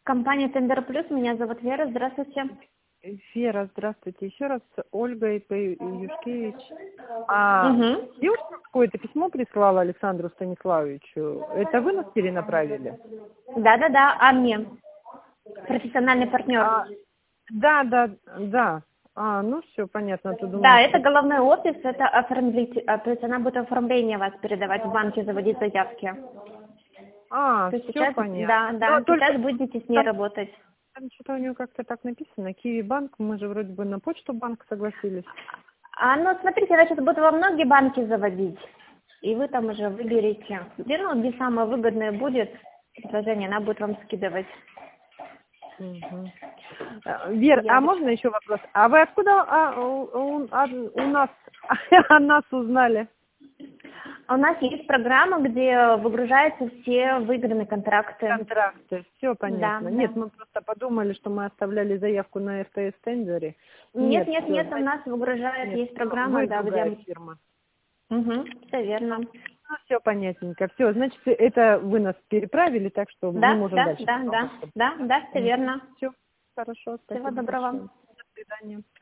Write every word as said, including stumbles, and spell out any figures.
Компания Тендер Плюс, меня зовут Вера, здравствуйте. Вера, здравствуйте. Еще раз с Ольгой Юшкевич. А Угу. девушка какое-то письмо прислала Александру Станиславовичу. Это вы нас перенаправили? Да-да-да, а мне, профессиональный партнер. А, да, да, да. А, ну все, понятно. Ты Да, думаешь, это головной офис, это оформитель, а, то есть она будет оформление вас передавать в банке, заводить заявки. А, То есть все сейчас, понятно. да, да, Но только сейчас будете с ней там, работать. там что-то у нее как-то так написано. Киви банк, мы же вроде бы на почту банк согласились. А, ну, смотрите, она сейчас будет во многие банки заводить, и вы там уже выберете, где, ну, где самое выгодное будет предложение, она будет вам скидывать. Угу. Вер, а Заявочку. можно еще вопрос? А вы откуда а, у, у- а, у нас о нас узнали? У нас есть программа, где выгружаются все выигранные контракты. Контракты, все Да, понятно. Нет, да. мы просто подумали, что мы оставляли заявку на РТС тендере. Нет, Нет, нет, все, нет, у нас выгружает, нет, есть всё, программа, вы да, где... другая фирма. Угу, все верно. Ну, все понятнятненько. Все, значит, это вы нас переправили, так что мы Да, можем да, дальше. да, да, да, да, все верно. Все, хорошо, Всего спасибо доброго. большое. До свидания.